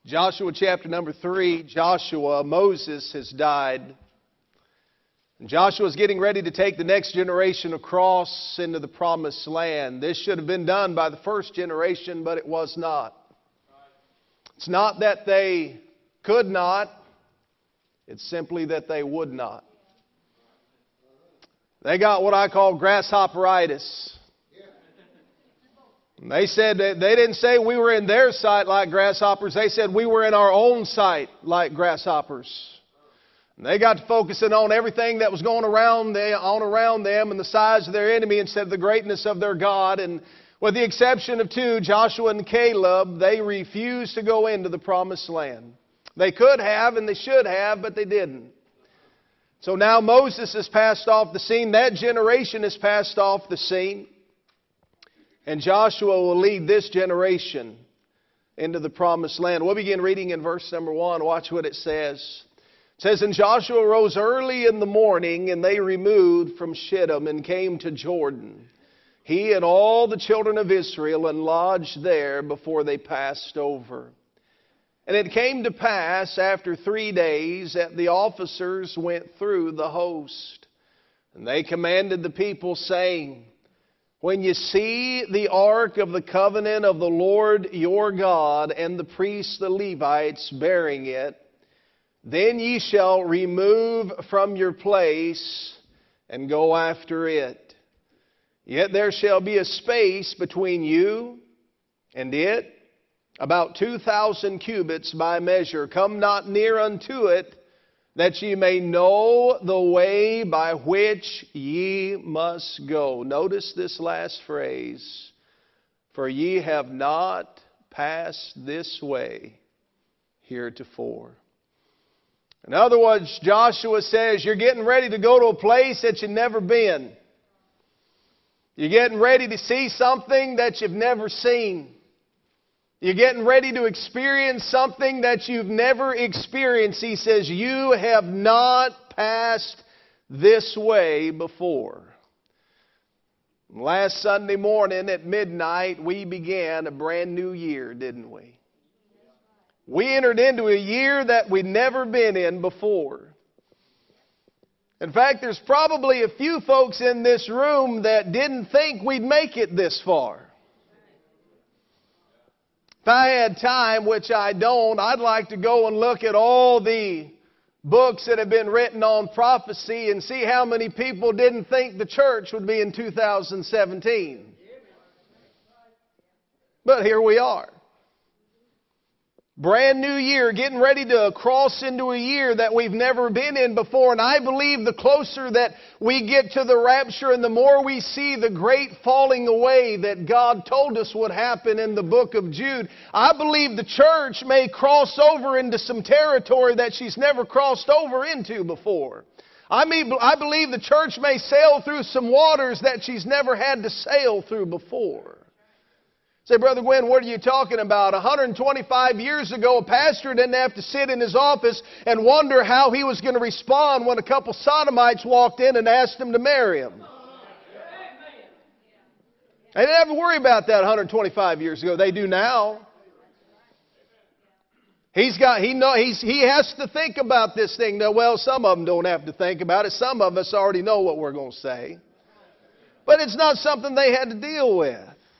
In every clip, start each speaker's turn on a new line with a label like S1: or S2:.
S1: Joshua chapter number 3, Moses has died. And Joshua is getting ready to take the next generation across into the promised land. This should have been done by the first generation, but it was not. It's not that they could not, it's simply that they would not. They got what I call grasshopperitis. They said they didn't say we were in their sight like grasshoppers. They said we were in our own sight like grasshoppers. And they got to focusing on everything that was going around them and the size of their enemy instead of the greatness of their God. And with the exception of two, Joshua and Caleb, they refused to go into the promised land. They could have and they should have, but they didn't. So now Moses has passed off the scene. That generation has passed off the scene. And Joshua will lead this generation into the promised land. We'll begin reading in verse number 1. Watch what it says. It says, And Joshua rose early in the morning, and they removed from Shittim and came to Jordan, he and all the children of Israel, and lodged there before they passed over. And it came to pass after 3 days that the officers went through the host. And they commanded the people, saying, When you see the ark of the covenant of the Lord your God and the priests, the Levites, bearing it, then ye shall remove from your place and go after it. Yet there shall be a space between you and it, about 2,000 cubits by measure. Come not near unto it, that ye may know the way by which ye must go. Notice this last phrase. For ye have not passed this way heretofore. In other words, Joshua says, you're getting ready to go to a place that you've never been. You're getting ready to see something that you've never seen. You're getting ready to experience something that you've never experienced. He says, you have not passed this way before. Last Sunday morning at midnight, we began a brand new year, didn't we? We entered into a year that we'd never been in before. In fact, there's probably a few folks in this room that didn't think we'd make it this far. If I had time, which I don't, I'd like to go and look at all the books that have been written on prophecy and see how many people didn't think the church would be in 2017. But here we are. Brand new year, getting ready to cross into a year that we've never been in before. And I believe the closer that we get to the rapture and the more we see the great falling away that God told us would happen in the book of Jude, I believe the church may cross over into some territory that she's never crossed over into before. I believe the church may sail through some waters that she's never had to sail through before. Say, Brother Gwen, what are you talking about? 125 years ago, a pastor didn't have to sit in his office and wonder how he was going to respond when a couple sodomites walked in and asked him to marry him. They didn't have to worry about that 125 years ago. They do now. He has to think about this thing. Now, well, some of them don't have to think about it. Some of us already know what we're going to say. But it's not something they had to deal with.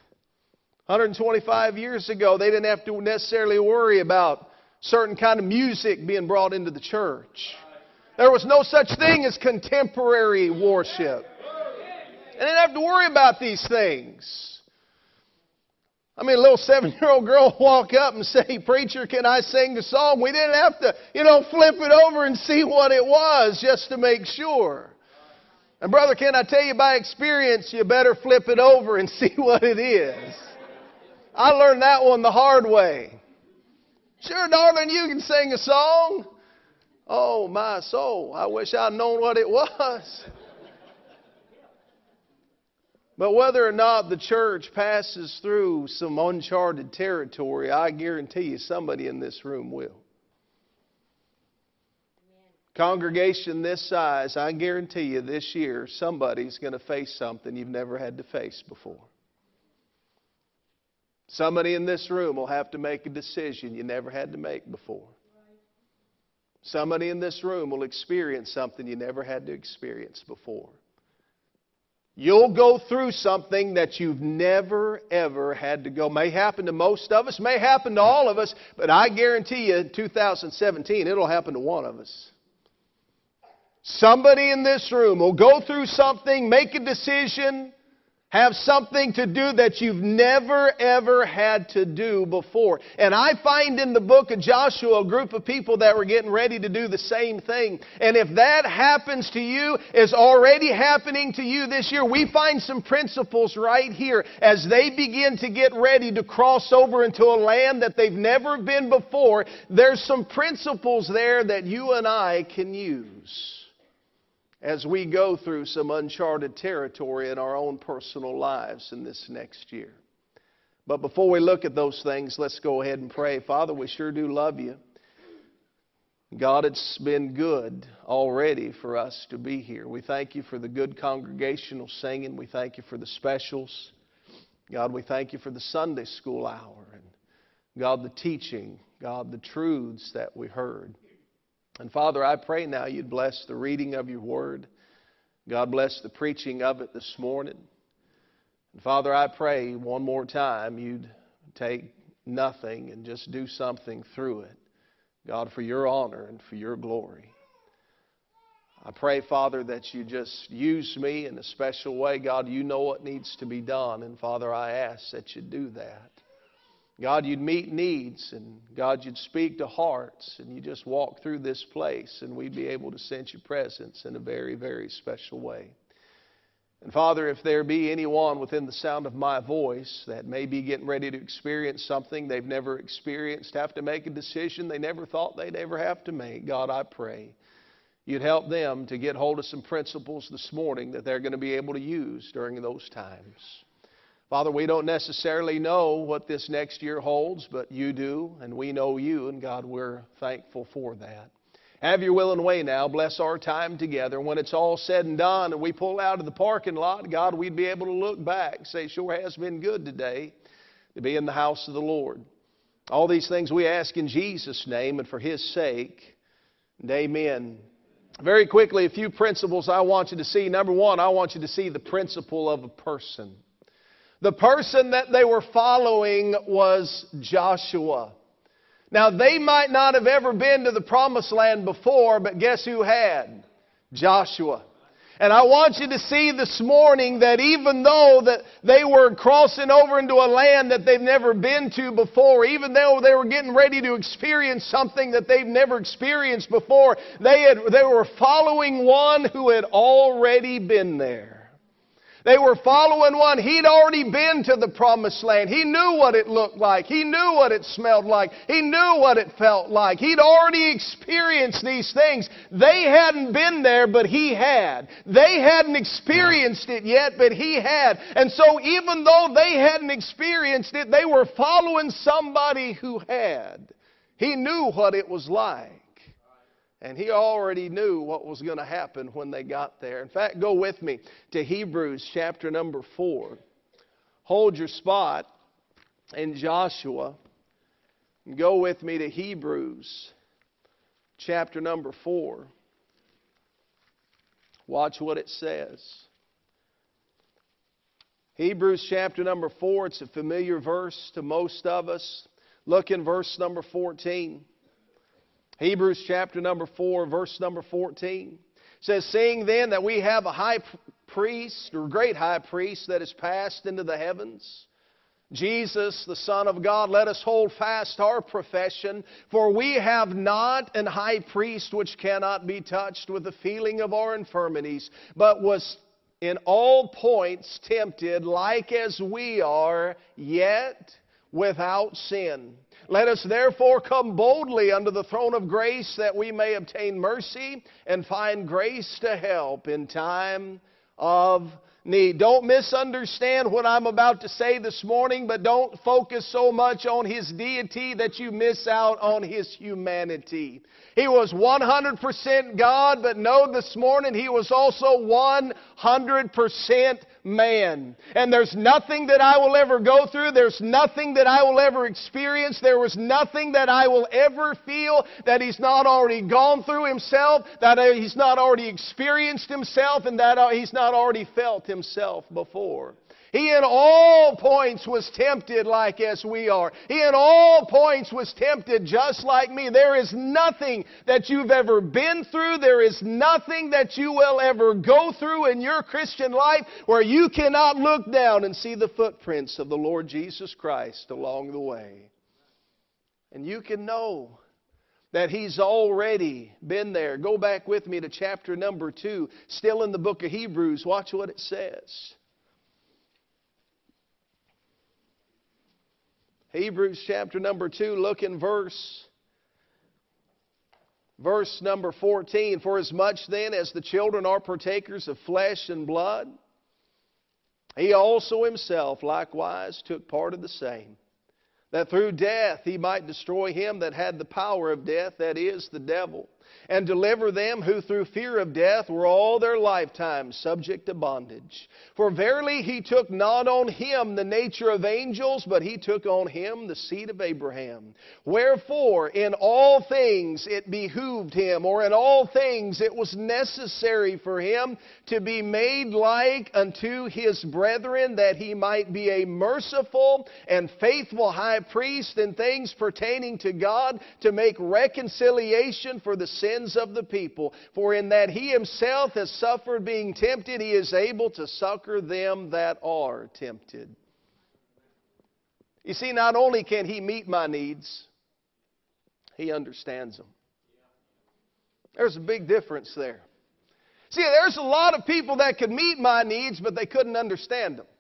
S1: 125 years ago, they didn't have to necessarily worry about certain kind of music being brought into the church. There was no such thing as contemporary worship. They didn't have to worry about these things. I mean, a little 7-year-old girl walk up and say, Preacher, can I sing the song? We didn't have to, flip it over and see what it was just to make sure. And brother, can I tell you by experience, you better flip it over and see what it is. I learned that one the hard way. Sure, darling, you can sing a song. Oh, my soul. I wish I'd known what it was. But whether or not the church passes through some uncharted territory, I guarantee you somebody in this room will. Congregation this size, I guarantee you this year somebody's going to face something you've never had to face before. Somebody in this room will have to make a decision you never had to make before. Somebody in this room will experience something you never had to experience before. You'll go through something that you've never, ever had to go. May happen to most of us, may happen to all of us, but I guarantee you in 2017 it'll happen to one of us. Somebody in this room will go through something, make a decision, have something to do that you've never, ever had to do before. And I find in the book of Joshua a group of people that were getting ready to do the same thing. And if that happens to you, is already happening to you this year, we find some principles right here as they begin to get ready to cross over into a land that they've never been before. There's some principles there that you and I can use as we go through some uncharted territory in our own personal lives in this next year. But before we look at those things, let's go ahead and pray. Father, we sure do love you. God, it's been good already for us to be here. We thank you for the good congregational singing. We thank you for the specials. God, we thank you for the Sunday school hour. And God, the teaching. God, the truths that we heard. And Father, I pray now you'd bless the reading of your word. God bless the preaching of it this morning. And Father, I pray one more time you'd take nothing and just do something through it. God, for your honor and for your glory. I pray, Father, that you just use me in a special way. God, you know what needs to be done. And Father, I ask that you do that. God, you'd meet needs, and God, you'd speak to hearts, and you just walk through this place, and we'd be able to sense your presence in a very, very special way. And Father, if there be anyone within the sound of my voice that may be getting ready to experience something they've never experienced, have to make a decision they never thought they'd ever have to make, God, I pray you'd help them to get hold of some principles this morning that they're going to be able to use during those times. Father, we don't necessarily know what this next year holds, but you do, and we know you, and God, we're thankful for that. Have your will and way now. Bless our time together. When it's all said and done and we pull out of the parking lot, God, we'd be able to look back and say, sure has been good today to be in the house of the Lord. All these things we ask in Jesus' name and for His sake. And amen. Very quickly, a few principles I want you to see. Number one, I want you to see the principle of a person. The person that they were following was Joshua. Now, they might not have ever been to the Promised Land before, but guess who had? Joshua. And I want you to see this morning that even though that they were crossing over into a land that they've never been to before, even though they were getting ready to experience something that they've never experienced before, they were following one who had already been there. They were following one. He'd already been to the Promised Land. He knew what it looked like. He knew what it smelled like. He knew what it felt like. He'd already experienced these things. They hadn't been there, but he had. They hadn't experienced it yet, but he had. And so even though they hadn't experienced it, they were following somebody who had. He knew what it was like. And he already knew what was going to happen when they got there. In fact, go with me to Hebrews chapter number 4. Hold your spot in Joshua. And go with me to Hebrews chapter number 4. Watch what it says. Hebrews chapter number 4, it's a familiar verse to most of us. Look in verse number 14. Hebrews chapter number 4, verse number 14. Says, seeing then that we have a high priest, or great high priest, that is passed into the heavens, Jesus, the Son of God, let us hold fast our profession, for we have not an high priest which cannot be touched with the feeling of our infirmities, but was in all points tempted like as we are, yet without sin. Let us therefore come boldly unto the throne of grace, that we may obtain mercy and find grace to help in time of need. Don't misunderstand what I'm about to say this morning, but don't focus so much on His deity that you miss out on His humanity. He was 100% God, but know this morning He was also 100% man. And there's nothing that I will ever go through, there's nothing that I will ever experience, there was nothing that I will ever feel that He's not already gone through Himself, that He's not already experienced Himself, and that He's not already felt Himself before. He in all points was tempted like as we are. He in all points was tempted just like me. There is nothing that you've ever been through. There is nothing that you will ever go through in your Christian life where you cannot look down and see the footprints of the Lord Jesus Christ along the way. And you can know that He's already been there. Go back with me to chapter number 2, still in the book of Hebrews. Watch what it says. Hebrews chapter number 2, look in verse number 14. For as much then as the children are partakers of flesh and blood, He also Himself likewise took part of the same, that through death He might destroy him that had the power of death, that is, the devil, and deliver them who through fear of death were all their lifetime subject to bondage. For verily He took not on Him the nature of angels, but He took on Him the seed of Abraham. Wherefore in all things it behooved Him, or in all things it was necessary for Him to be made like unto His brethren, that He might be a merciful and faithful high priest in things pertaining to God, to make reconciliation for the sins of the people. For in that He Himself has suffered being tempted, He is able to succor them that are tempted. You see, not only can He meet my needs, He understands them. There's a big difference there. See, there's a lot of people that could meet my needs, but they couldn't understand them.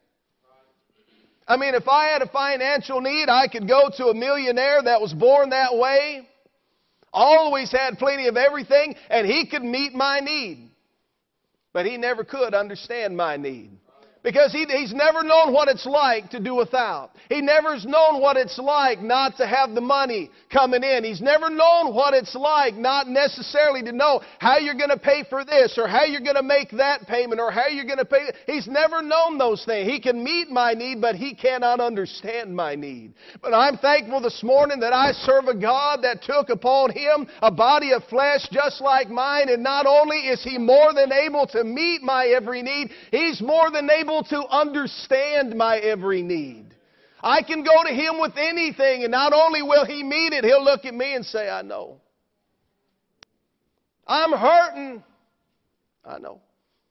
S1: I mean, if I had a financial need, I could go to a millionaire that was born that way, always had plenty of everything, and he could meet my need. But he never could understand my need. Because he's never known what it's like to do without. He never's known what it's like not to have the money coming in. He's never known what it's like not necessarily to know how you're going to pay for this, or how you're going to make that payment, or how you're going to pay. He's never known those things. He can meet my need, but he cannot understand my need. But I'm thankful this morning that I serve a God that took upon Him a body of flesh just like mine. And not only is He more than able to meet my every need, He's more than able to understand my every need. I can go to Him with anything, and not only will He meet it, He'll look at me and say, I know. I'm hurting. I know.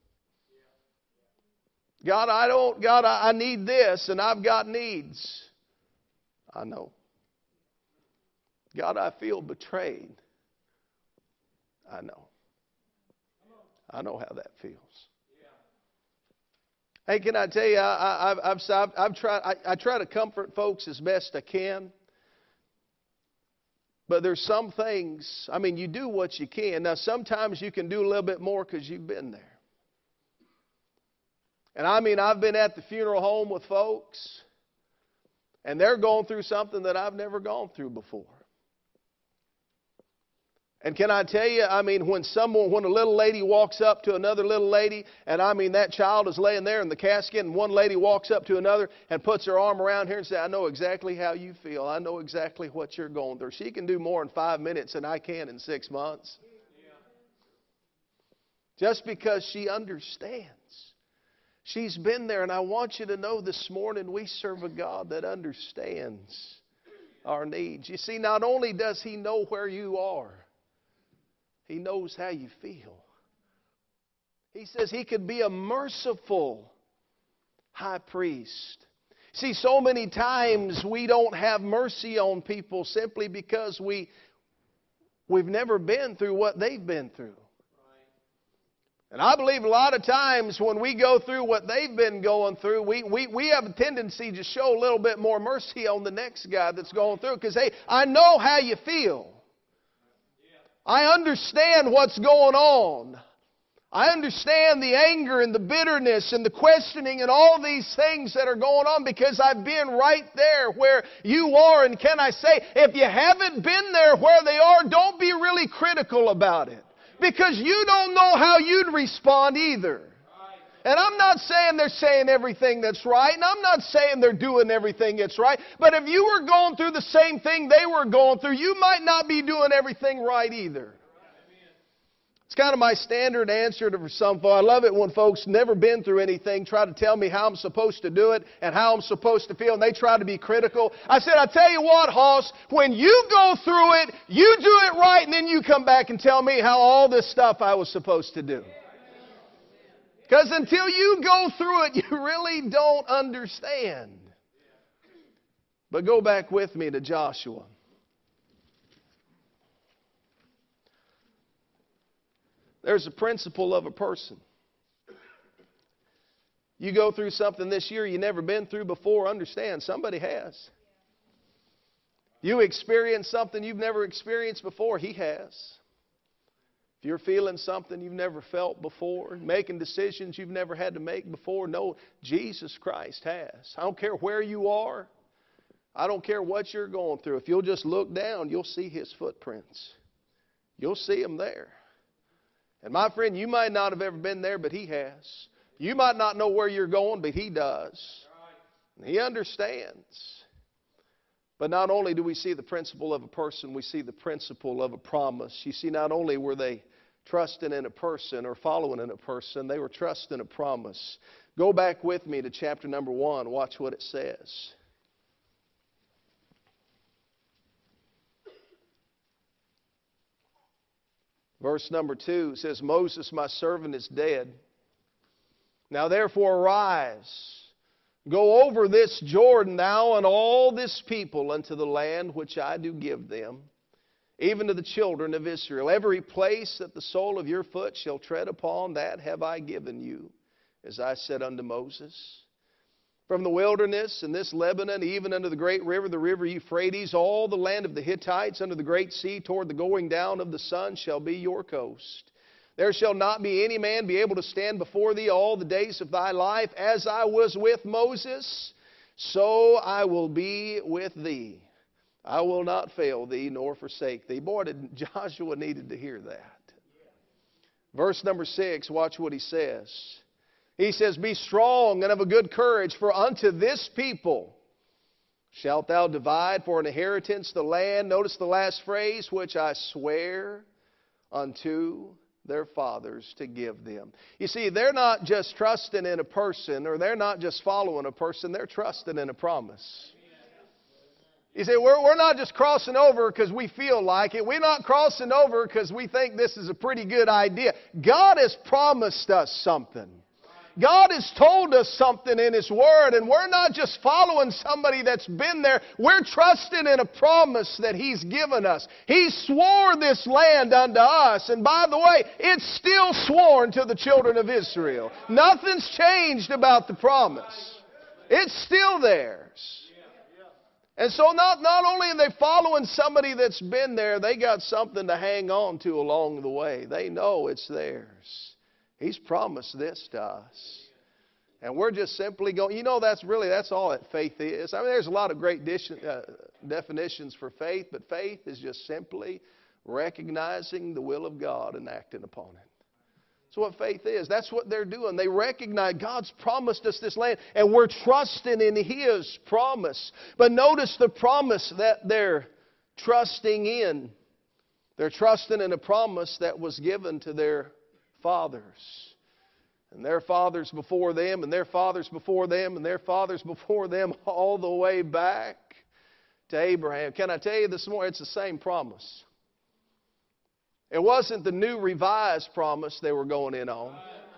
S1: God, I need this, and I've got needs. I know. God, I feel betrayed. I know. I know how that feels. Hey, can I tell you, I try to comfort folks as best I can. But there's some things, I mean, you do what you can. Now, sometimes you can do a little bit more because you've been there. And I mean, I've been at the funeral home with folks, and they're going through something that I've never gone through before. And can I tell you, I mean, when a little lady walks up to another little lady, and I mean, that child is laying there in the casket, and one lady walks up to another and puts her arm around her and says, I know exactly how you feel. I know exactly what you're going through. She can do more in 5 minutes than I can in 6 months. Just because she understands. She's been there, and I want you to know this morning we serve a God that understands our needs. You see, not only does He know where you are, He knows how you feel. He says He could be a merciful high priest. See, so many times we don't have mercy on people simply because we've never been through what they've been through. And I believe a lot of times when we go through what they've been going through, we have a tendency to show a little bit more mercy on the next guy that's going through. Because, hey, I know how you feel. I understand what's going on. I understand the anger and the bitterness and the questioning and all these things that are going on because I've been right there where you are. And can I say, if you haven't been there where they are, don't be really critical about it. Because you don't know how you'd respond either. And I'm not saying they're saying everything that's right, and I'm not saying they're doing everything that's right. But if you were going through the same thing they were going through, you might not be doing everything right either. It's kind of my standard answer to some folks. I love it when folks never been through anything try to tell me how I'm supposed to do it and how I'm supposed to feel, and they try to be critical. I said, I tell you what, Hoss, when you go through it, you do it right, and then you come back and tell me how all this stuff I was supposed to do. Because until you go through it, you really don't understand. But go back with me to Joshua. There's a principle of a person. You go through something this year you've never been through before, understand, somebody has. You experience something you've never experienced before, he has. If you're feeling something you've never felt before, making decisions you've never had to make before, no, Jesus Christ has. I don't care where you are. I don't care what you're going through. If you'll just look down, you'll see His footprints. You'll see Him there. And my friend, you might not have ever been there, but He has. You might not know where you're going, but He does. And He understands. But not only do we see the principle of a person, we see the principle of a promise. You see, not only were they trusting in a person or following in a person, they were trusting a promise. Go back with me to chapter number 1. Watch what it says. Verse number 2 says, Moses, my servant, is dead. Now therefore arise, go over this Jordan, thou and all this people, unto the land which I do give them, even to the children of Israel. Every place that the sole of your foot shall tread upon, that have I given you, as I said unto Moses. From the wilderness and this Lebanon, even unto the great river, the river Euphrates, all the land of the Hittites, under the great sea, toward the going down of the sun, shall be your coast. There shall not be any man be able to stand before thee all the days of thy life. As I was with Moses, so I will be with thee. I will not fail thee nor forsake thee. Boy, Joshua needed to hear that. Verse number 6, watch what he says. He says, be strong and of a good courage, for unto this people shalt thou divide for an inheritance the land. Notice the last phrase, which I swear unto their fathers to give them. You see, they're not just trusting in a person, or they're not just following a person, they're trusting in a promise. You see, we're not just crossing over because we feel like it. We're not crossing over because we think this is a pretty good idea. God has promised us something. God has told us something in His Word, and we're not just following somebody that's been there. We're trusting in a promise that He's given us. He swore this land unto us, and by the way, it's still sworn to the children of Israel. Nothing's changed about the promise. It's still theirs. And so not only are they following somebody that's been there, they got something to hang on to along the way. They know it's theirs. He's promised this to us. And we're just simply going, you know, that's all that faith is. I mean, there's a lot of great definitions for faith, but faith is just simply recognizing the will of God and acting upon it. That's what faith is. That's what they're doing. They recognize God's promised us this land, and we're trusting in His promise. But notice the promise that they're trusting in. They're trusting in a promise that was given to their fathers. And their fathers before them, and their fathers before them, and their fathers before them, all the way back to Abraham. Can I tell you this morning, it's the same promise. It wasn't the new revised promise they were going in on.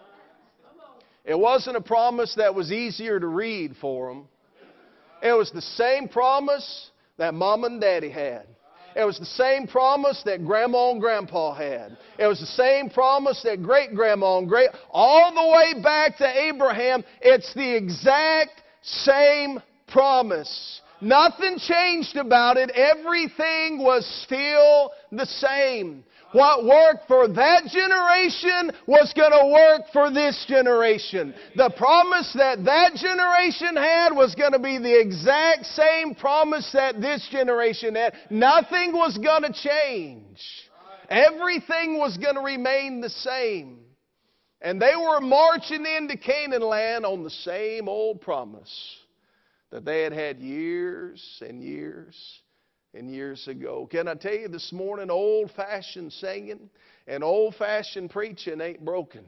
S1: It wasn't a promise that was easier to read for them. It was the same promise that Mom and Daddy had. It was the same promise that Grandma and Grandpa had. It was the same promise that Great-Grandma and all the way back to Abraham. It's the exact same promise. Nothing changed about it. Everything was still the same. What worked for that generation was going to work for this generation. The promise that that generation had was going to be the exact same promise that this generation had. Nothing was going to change. Everything was going to remain the same. And they were marching into Canaan land on the same old promise that they had had years and years and years ago. Can I tell you this morning, old-fashioned singing and old-fashioned preaching ain't broken.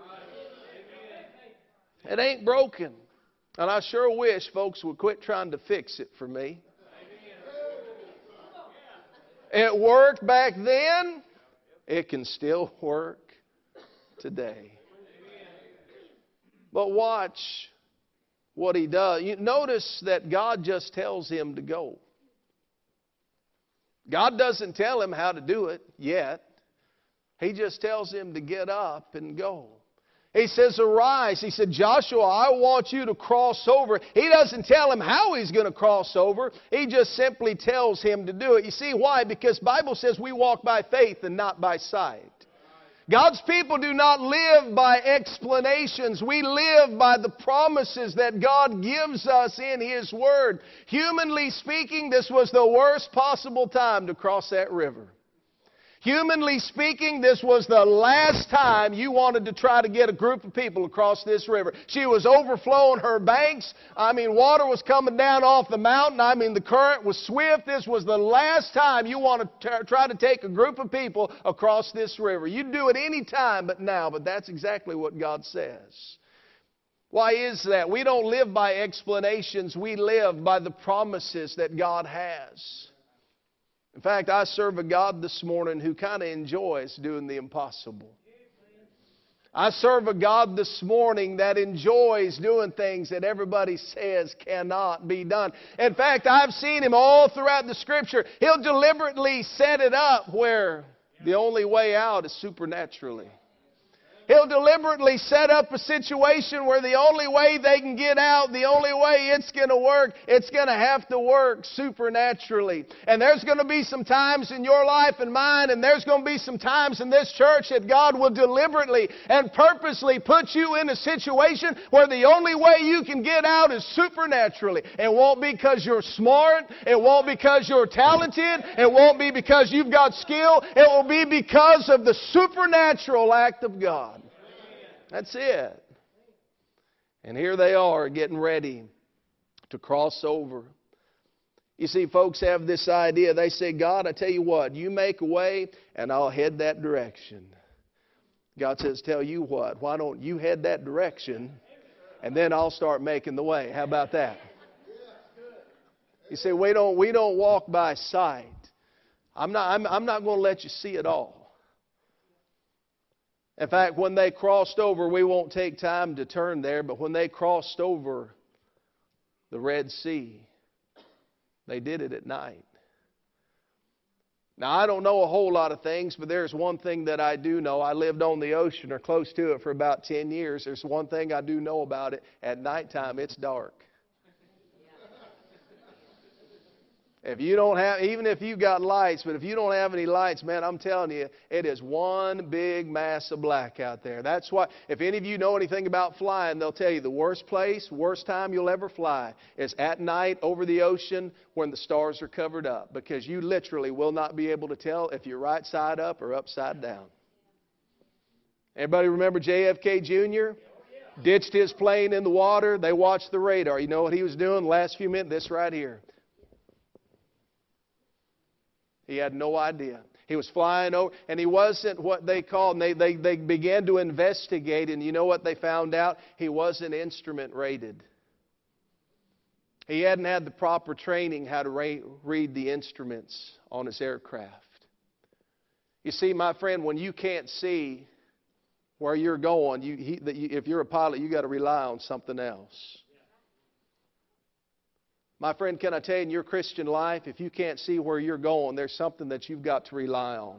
S1: It ain't broken. And I sure wish folks would quit trying to fix it for me. It worked back then. It can still work today. But watch what he does. You notice that God just tells him to go. God doesn't tell him how to do it yet. He just tells him to get up and go. He says, arise. He said, Joshua, I want you to cross over. He doesn't tell him how he's going to cross over. He just simply tells him to do it. You see why? Because the Bible says we walk by faith and not by sight. God's people do not live by explanations. We live by the promises that God gives us in His Word. Humanly speaking, this was the worst possible time to cross that river. Humanly speaking, this was the last time you wanted to try to get a group of people across this river. She was overflowing her banks. Water was coming down off the mountain. The current was swift. This was the last time you want to try to take a group of people across this river. You'd do it any time but now, but that's exactly what God says. Why is that? We don't live by explanations. We live by the promises that God has. In fact, I serve a God this morning who kind of enjoys doing the impossible. I serve a God this morning that enjoys doing things that everybody says cannot be done. In fact, I've seen Him all throughout the Scripture. He'll deliberately set it up where the only way out is supernaturally. He'll deliberately set up a situation where the only way they can get out, the only way it's going to work, it's going to have to work supernaturally. And there's going to be some times in your life and mine, and there's going to be some times in this church that God will deliberately and purposely put you in a situation where the only way you can get out is supernaturally. It won't be because you're smart. It won't be because you're talented. It won't be because you've got skill. It will be because of the supernatural act of God. That's it. And here they are getting ready to cross over. You see, folks have this idea. They say, God, I tell you what, you make a way and I'll head that direction. God says, tell you what, why don't you head that direction and then I'll start making the way. How about that? You say, we don't walk by sight. I'm not going to let you see it all. In fact, when they crossed over, we won't take time to turn there, but when they crossed over the Red Sea, they did it at night. Now, I don't know a whole lot of things, but there's one thing that I do know. I lived on the ocean or close to it for about 10 years. There's one thing I do know about it. At nighttime, it's dark. If you don't have, even if you've got lights, but if you don't have any lights, man, I'm telling you, it is one big mass of black out there. That's why, if any of you know anything about flying, they'll tell you the worst time you'll ever fly is at night over the ocean when the stars are covered up, because you literally will not be able to tell if you're right side up or upside down. Everybody remember JFK Jr.? Ditched his plane in the water. They watched the radar. You know what he was doing the last few minutes? This right here. He had no idea. He was flying over, and he wasn't what they called, and they began to investigate, and you know what they found out? He wasn't instrument rated. He hadn't had the proper training how to read the instruments on his aircraft. You see, my friend, when you can't see where you're going, if you're a pilot, you've got to rely on something else. My friend, can I tell you, in your Christian life, if you can't see where you're going, there's something that you've got to rely on.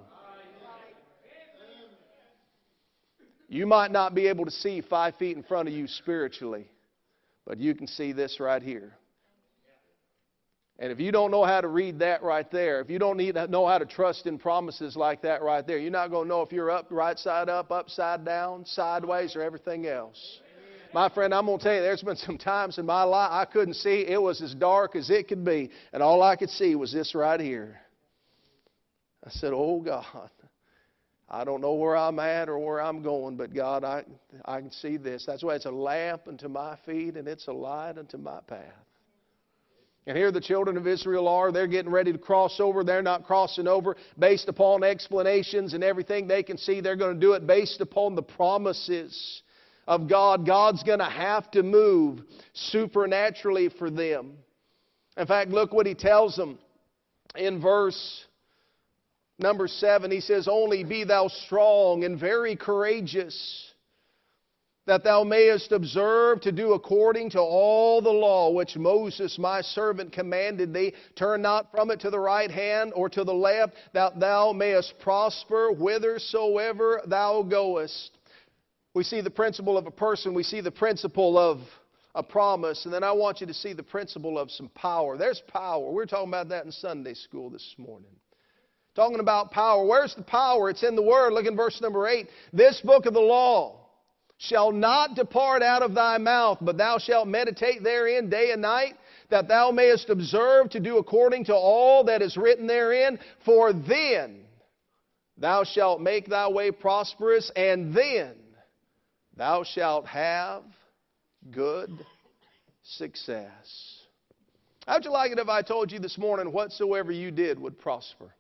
S1: You might not be able to see 5 feet in front of you spiritually, but you can see this right here. And if you don't know how to read that right there, if you don't know how to trust in promises like that right there, you're not going to know if you're up, right side up, upside down, sideways, or everything else. My friend, I'm going to tell you, there's been some times in my life I couldn't see. It was as dark as it could be. And all I could see was this right here. I said, oh God, I don't know where I'm at or where I'm going, but God, I can see this. That's why it's a lamp unto my feet and it's a light unto my path. And here the children of Israel are. They're getting ready to cross over. They're not crossing over based upon explanations and everything they can see. They're going to do it based upon the promises of God. God's going to have to move supernaturally for them. In fact, look what He tells them in verse number 7. He says, only be thou strong and very courageous, that thou mayest observe to do according to all the law which Moses my servant commanded thee. Turn not from it to the right hand or to the left, that thou mayest prosper whithersoever thou goest. We see the principle of a person. We see the principle of a promise. And then I want you to see the principle of some power. There's power. We were talking about that in Sunday school this morning. Talking about power. Where's the power? It's in the Word. Look in verse number 8. This book of the law shall not depart out of thy mouth, but thou shalt meditate therein day and night, that thou mayest observe to do according to all that is written therein. For then thou shalt make thy way prosperous, and then thou shalt have good success. How'd you like it if I told you this morning, whatsoever you did would prosper?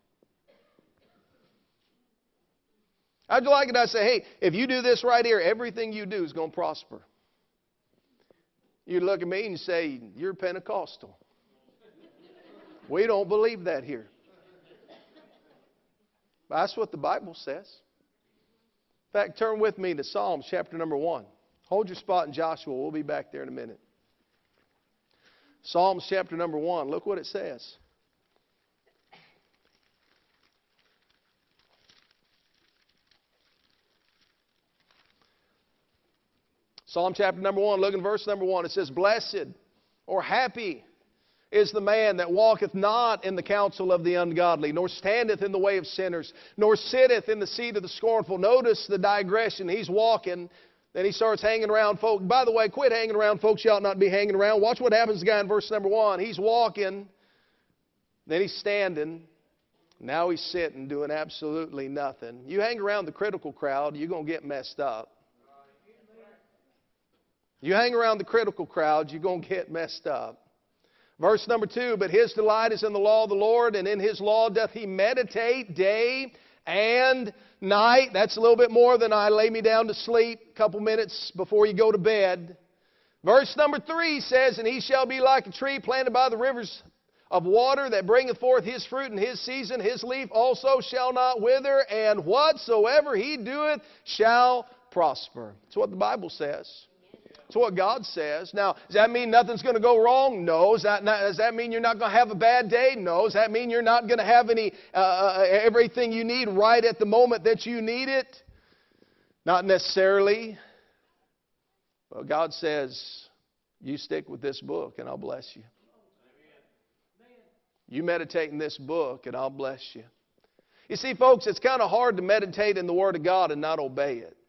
S1: How'd you like it if I say, hey, if you do this right here, everything you do is going to prosper? You'd look at me and say, you're Pentecostal. We don't believe that here. But that's what the Bible says. In fact, turn with me to Psalms chapter number 1. Hold your spot in Joshua. We'll be back there in a minute. Psalms chapter number 1. Look what it says. Psalm chapter number 1, look in verse number 1. It says, blessed or happy is the man that walketh not in the counsel of the ungodly, nor standeth in the way of sinners, nor sitteth in the seat of the scornful. Notice the digression. He's walking, then he starts hanging around folk. By the way, quit hanging around folks you ought not be hanging around. Watch what happens to the guy in verse number 1. He's walking, then he's standing, now he's sitting doing absolutely nothing. You hang around the critical crowd, you're going to get messed up. You hang around the critical crowd, you're going to get messed up. Verse number 2, but his delight is in the law of the Lord, and in his law doth he meditate day and night. That's a little bit more than I lay me down to sleep a couple minutes before you go to bed. Verse number 3 says, and he shall be like a tree planted by the rivers of water, that bringeth forth his fruit in his season. His leaf also shall not wither, and whatsoever he doeth shall prosper. That's what the Bible says. It's what God says. Now, does that mean nothing's going to go wrong? No. Does that mean you're not going to have a bad day? No. Does that mean you're not going to have everything you need right at the moment that you need it? Not necessarily. But God says, you stick with this book and I'll bless you. You meditate in this book and I'll bless you. You see, folks, it's kind of hard to meditate in the Word of God and not obey it.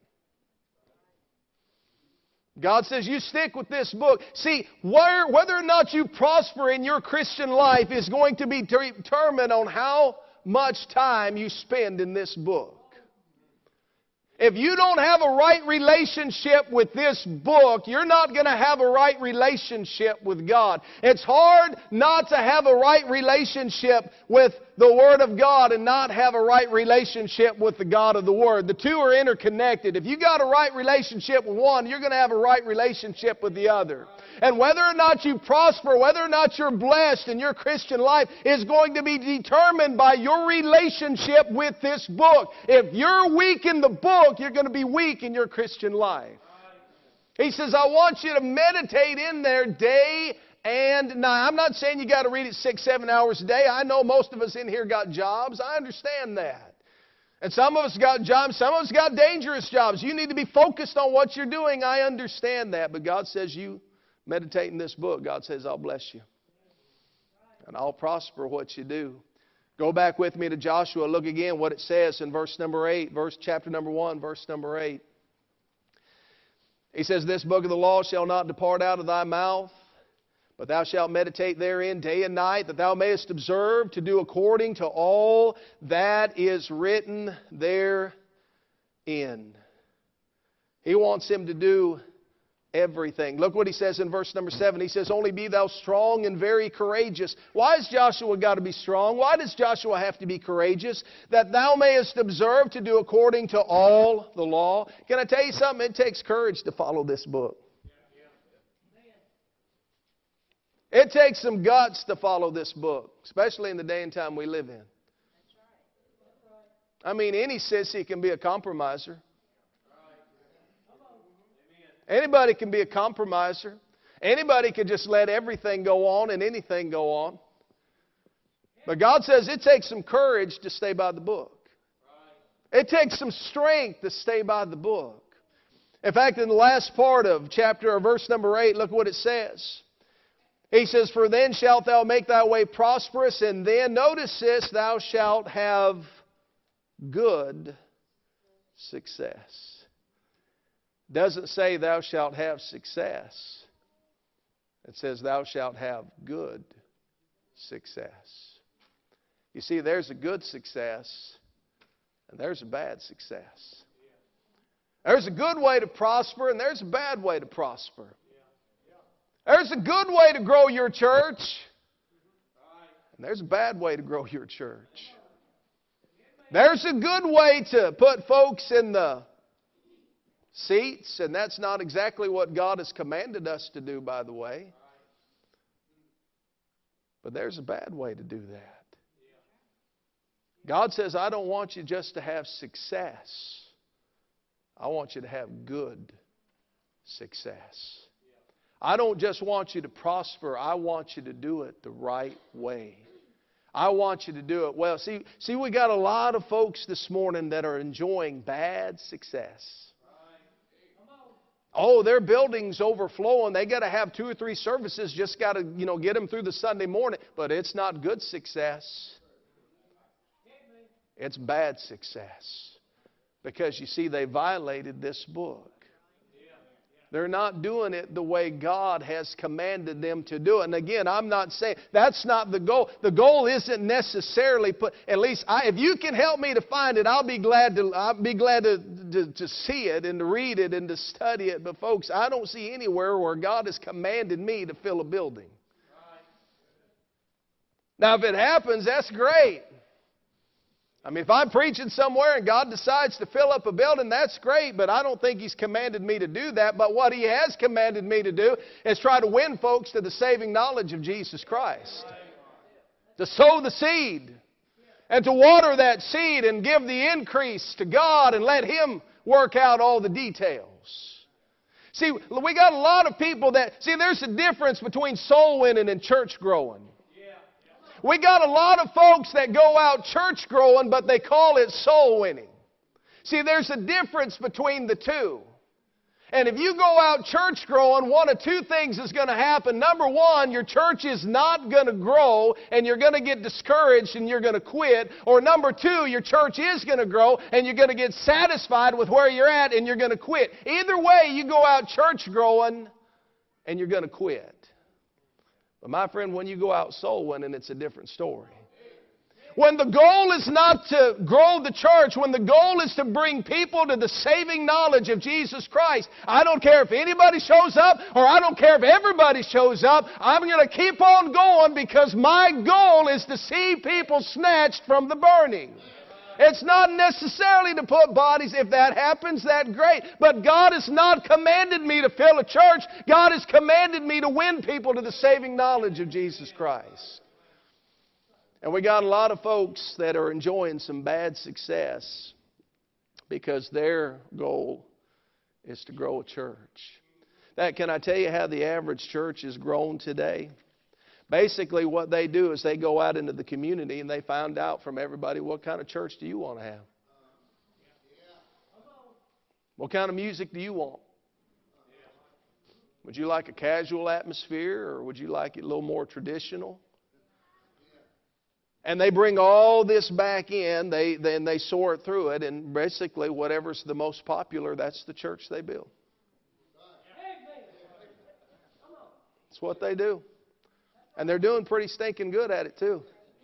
S1: God says, you stick with this book. See, whether or not you prosper in your Christian life is going to be determined on how much time you spend in this book. If you don't have a right relationship with this book, you're not going to have a right relationship with God. It's hard not to have a right relationship with the Word of God and not have a right relationship with the God of the Word. The two are interconnected. If you got a right relationship with one, you're going to have a right relationship with the other. And whether or not you prosper, whether or not you're blessed in your Christian life is going to be determined by your relationship with this book. If you're weak in the book, you're going to be weak in your Christian life. He says, I want you to meditate in there day and night. I'm not saying you got to read it 6-7 hours a day. I know most of us in here got jobs. I understand that. And some of us got jobs. Some of us got dangerous jobs. You need to be focused on what you're doing. I understand that. But God says you meditate in this book. God says, I'll bless you. and I'll prosper what you do. Go back with me to Joshua. Look again what it says in verse number 8, chapter number 1, verse number 8. He says, "This book of the law shall not depart out of thy mouth, but thou shalt meditate therein day and night, that thou mayest observe to do according to all that is written therein." He wants him to do everything. Look what he says in verse number 7. He says, "Only be thou strong and very courageous." Why has Joshua got to be strong? Why does Joshua have to be courageous? "That thou mayest observe to do according to all the law." Can I tell you something? It takes courage to follow this book. It takes some guts to follow this book, especially in the day and time we live in. I mean, any sissy can be a compromiser. Anybody can be a compromiser. Anybody can just let everything go on and anything go on. But God says it takes some courage to stay by the book. It takes some strength to stay by the book. In fact, in the last part of chapter or verse number 8, look what it says. He says, "For then shalt thou make thy way prosperous, and then," notice this, "thou shalt have good success." Doesn't say thou shalt have success. It says thou shalt have good success. You see, there's a good success and there's a bad success. There's a good way to prosper and there's a bad way to prosper. There's a good way to grow your church and there's a bad way to grow your church. There's a good way to put folks in the seats, and that's not exactly what God has commanded us to do, by the way. But there's a bad way to do that. God says, "I don't want you just to have success. I want you to have good success. I don't just want you to prosper. I want you to do it the right way. I want you to do it well." See, we got a lot of folks this morning that are enjoying bad success. Oh, their building's overflowing. They got to have 2 or 3 services. Just got to, get them through the Sunday morning. But it's not good success. It's bad success. Because you see, they violated this book. They're not doing it the way God has commanded them to do it. And again, I'm not saying that's not the goal. The goal isn't necessarily at least if you can help me to find it, I'll be glad to see it and to read it and to study it. But folks, I don't see anywhere where God has commanded me to fill a building. Now, if it happens, that's great. I mean, if I'm preaching somewhere and God decides to fill up a building, that's great, but I don't think He's commanded me to do that. But what He has commanded me to do is try to win folks to the saving knowledge of Jesus Christ. To sow the seed and to water that seed and give the increase to God and let Him work out all the details. See, we got a lot of people there's a difference between soul winning and church growing. We got a lot of folks that go out church growing, but they call it soul winning. See, there's a difference between the two. And if you go out church growing, one of 2 things is going to happen. Number one, your church is not going to grow, and you're going to get discouraged and you're going to quit. Or number 2, your church is going to grow, and you're going to get satisfied with where you're at, and you're going to quit. Either way, you go out church growing, and you're going to quit. But my friend, when you go out soul winning, it's a different story. When the goal is not to grow the church, when the goal is to bring people to the saving knowledge of Jesus Christ, I don't care if anybody shows up or I don't care if everybody shows up, I'm going to keep on going because my goal is to see people snatched from the burning. It's not necessarily to put bodies. If that happens, that's great. But God has not commanded me to fill a church. God has commanded me to win people to the saving knowledge of Jesus Christ. And we got a lot of folks that are enjoying some bad success because their goal is to grow a church. Can I tell you how the average church is grown today? Basically, what they do is they go out into the community and they find out from everybody, what kind of church do you want to have? What kind of music do you want? Would you like a casual atmosphere or would you like it a little more traditional? And they bring all this back in, then they sort through it, and basically whatever's the most popular, that's the church they build. That's what they do. And they're doing pretty stinking good at it too.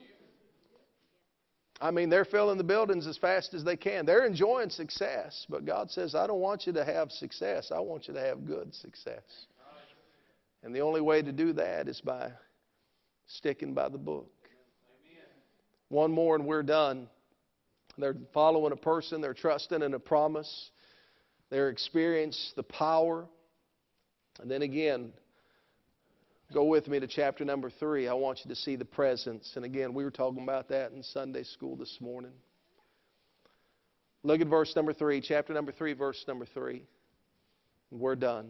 S1: I mean, they're filling the buildings as fast as they can. They're enjoying success, but God says, I don't want you to have success. I want you to have good success. And the only way to do that is by sticking by the book. One more and we're done. They're following a person. They're trusting in a promise. They're experiencing the power. And then again, go with me to chapter number 3. I want you to see the presence. And again, we were talking about that in Sunday school this morning. Look at verse number 3. Chapter number 3, verse number 3. And we're done.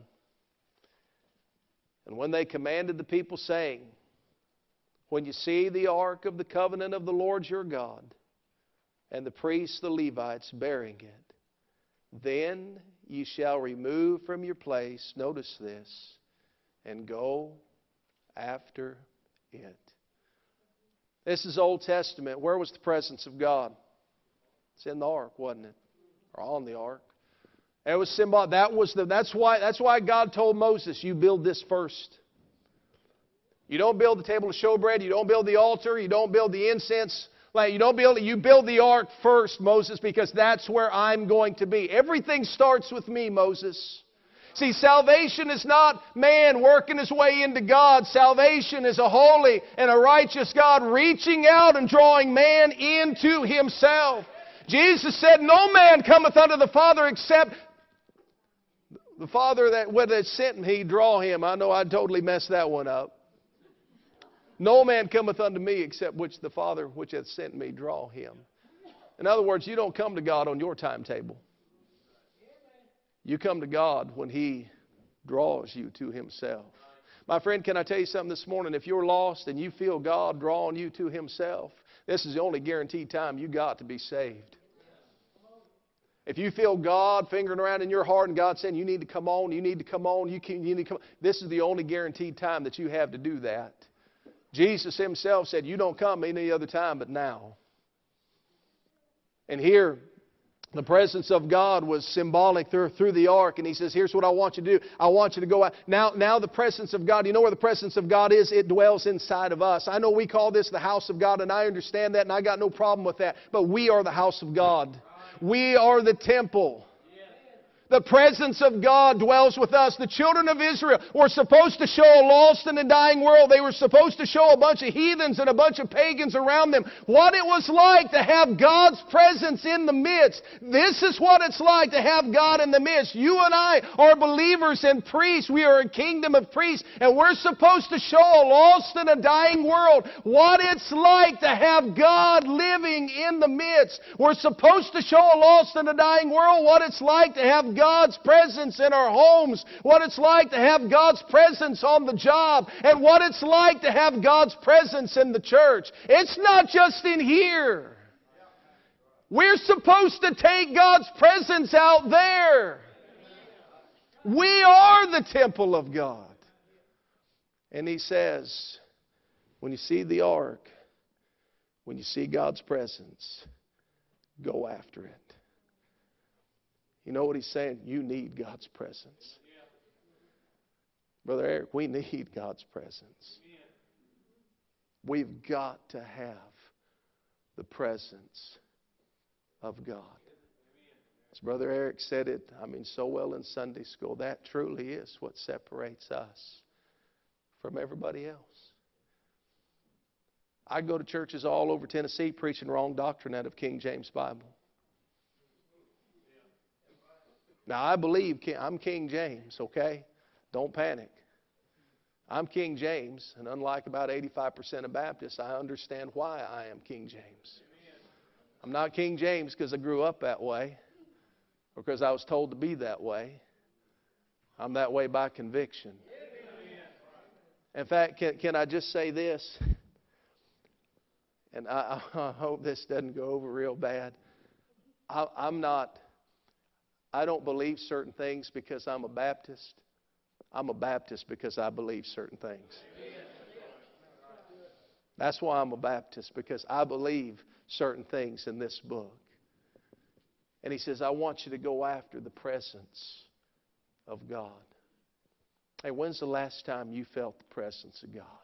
S1: And when they commanded the people, saying, when you see the ark of the covenant of the Lord your God, and the priests, the Levites, bearing it, then ye shall remove from your place, notice this, and go after it. This is Old Testament. Where was the presence of God? It's in the ark, wasn't it? Or on the ark. It was symbolic. That's why God told Moses, you build this first. You don't build the table of showbread. You don't build the altar. You don't build the incense. You build the ark first, Moses, because that's where I'm going to be. Everything starts with me, Moses. See, salvation is not man working his way into God. Salvation is a holy and a righteous God reaching out and drawing man into Himself. Jesus said, no man cometh unto the Father except the Father that sent Him, He draw him. I know I totally messed that one up. No man cometh unto me except which the Father which hath sent me draw him. In other words, you don't come to God on your timetable. You come to God when He draws you to Himself. My friend, can I tell you something this morning? If you're lost and you feel God drawing you to Himself, this is the only guaranteed time you got to be saved. If you feel God fingering around in your heart and God saying, you need to come on, you need to come on, you need to come on, this is the only guaranteed time that you have to do that. Jesus Himself said, you don't come any other time but now. And here, the presence of God was symbolic through the ark. And He says, here's what I want you to do. I want you to go out. Now the presence of God, you know where the presence of God is? It dwells inside of us. I know we call this the house of God, and I understand that, and I got no problem with that. But we are the house of God. We are the temple. The presence of God dwells with us. The children of Israel were supposed to show a lost and a dying world. They were supposed to show a bunch of heathens and a bunch of pagans around them what it was like to have God's presence in the midst. This is what it's like to have God in the midst. You and I are believers and priests. We are a kingdom of priests, and we're supposed to show a lost and a dying world what it's like to have God living in the midst. We're supposed to show a lost and a dying world what it's like to have God's presence in our homes, what it's like to have God's presence on the job, and what it's like to have God's presence in the church. It's not just in here. We're supposed to take God's presence out there. We are the temple of God. And He says, when you see the ark, when you see God's presence, go after it. You know what He's saying? You need God's presence. Brother Eric, we need God's presence. We've got to have the presence of God. As Brother Eric said it, so well in Sunday school, that truly is what separates us from everybody else. I go to churches all over Tennessee preaching wrong doctrine out of King James Bible. Now, I believe I'm King James, okay? Don't panic. I'm King James, and unlike about 85% of Baptists, I understand why I am King James. I'm not King James because I grew up that way or because I was told to be that way. I'm that way by conviction. In fact, can I just say this? And I hope this doesn't go over real bad. I don't believe certain things because I'm a That's why I'm a Baptist, because I believe certain things in this book. And he says, I want you to go after the presence of God. Hey, when's the last time you felt the presence of God?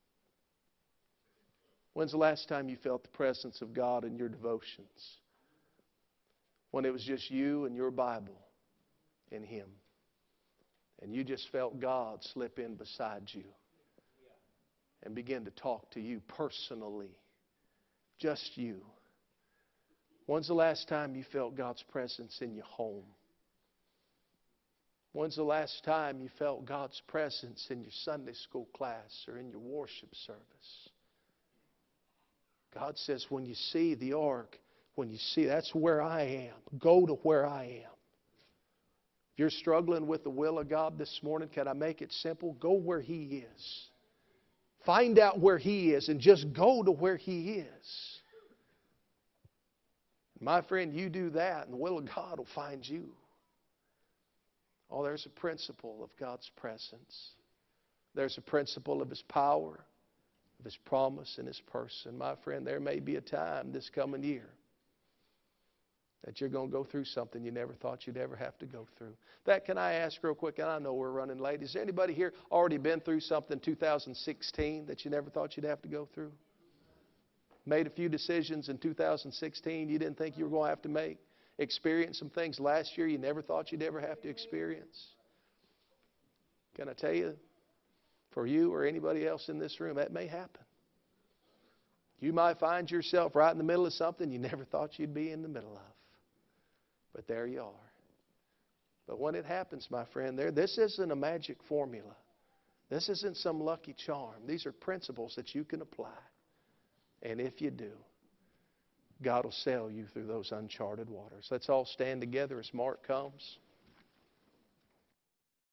S1: When's the last time you felt the presence of God in your devotions? When it was just you and your Bible and Him. And you just felt God slip in beside you and begin to talk to you personally. Just you. When's the last time you felt God's presence in your home? When's the last time you felt God's presence in your Sunday school class or in your worship service? God says, when you see the ark, when you see, that's where I am. Go to where I am. If you're struggling with the will of God this morning, can I make it simple? Go where He is. Find out where He is and just go to where He is. My friend, you do that and the will of God will find you. Oh, there's a principle of God's presence. There's a principle of His power, of His promise, and His person. My friend, there may be a time this coming year that you're going to go through something you never thought you'd ever have to go through. That, can I ask real quick, and I know we're running late, is there anybody here already been through something in 2016 that you never thought you'd have to go through? Made a few decisions in 2016 you didn't think you were going to have to make? Experienced some things last year you never thought you'd ever have to experience? Can I tell you, for you or anybody else in this room, that may happen. You might find yourself right in the middle of something you never thought you'd be in the middle of. But there you are. But when it happens, my friend, this isn't a magic formula. This isn't some lucky charm. These are principles that you can apply. And if you do, God will sail you through those uncharted waters. Let's all stand together as Mark comes.